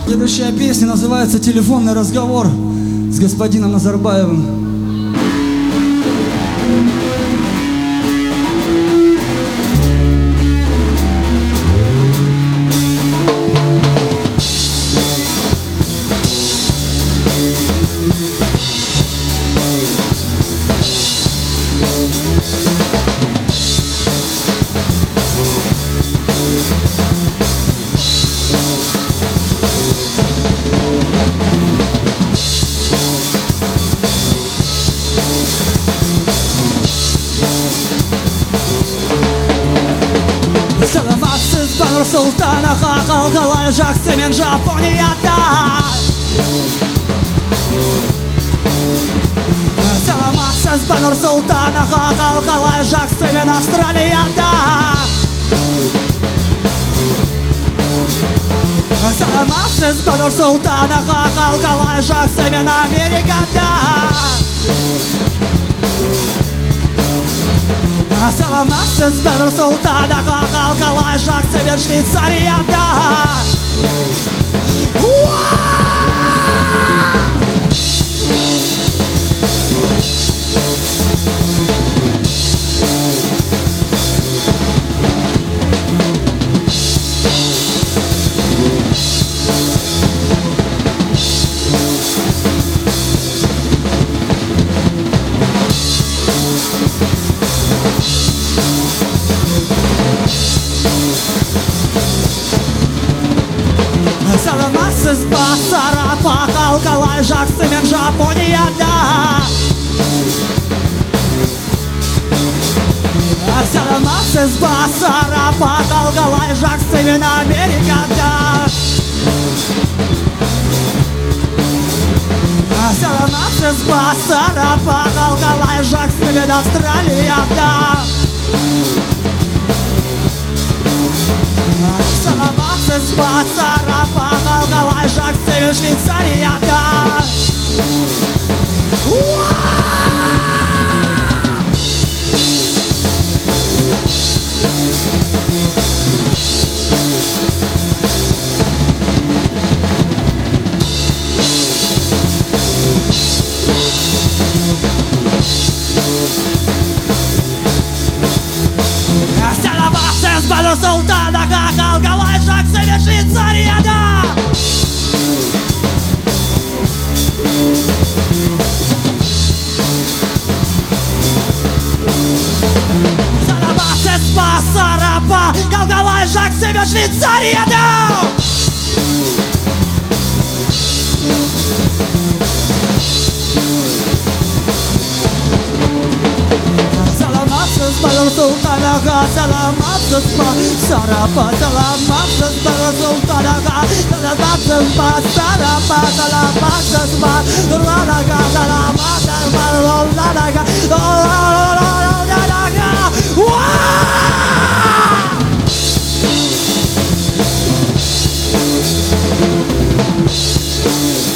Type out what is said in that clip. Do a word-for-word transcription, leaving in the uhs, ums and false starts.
Следующая песня называется «Телефонный разговор» с господином Назарбаевым. Султана хахал халай жаксымен Жапонияда. Саламатсыз ба Нұр Султана хахал халай жаксымен Австралияда. Саламатсыз ба Нұр Султана хахал халай жаксымен Америкада. Саламатсыз ба Нұр Султана хахал халай жаксымен Швейцарияда. Саламатсыз ба Сарапа халқалай жаксымен Жапонияда. Саламатсыз ба Сарапа халқалай жаксымен Америкада. Саламатсыз ба Сарапа халқалай жаксымен Австралияда. Саламатсыз ба Сарапа халқалай жаксымен Швейцарияда. Саламатсыз ба Нұр Султана халқалай жаксымен Швейцарияда. Саламатсыз ба Сарапа халқалай жаксымен Швейцарияда. Саламатсыз ба Нұр Султанаға, саламатсыз ба Сарапа, саламатсыз ба Нұр Султанаға, саламатсыз ба Сарапа, саламатсыз ба Нұрланаға, саламатсыз ба Нұрланаға, Нұрланаға. Уа!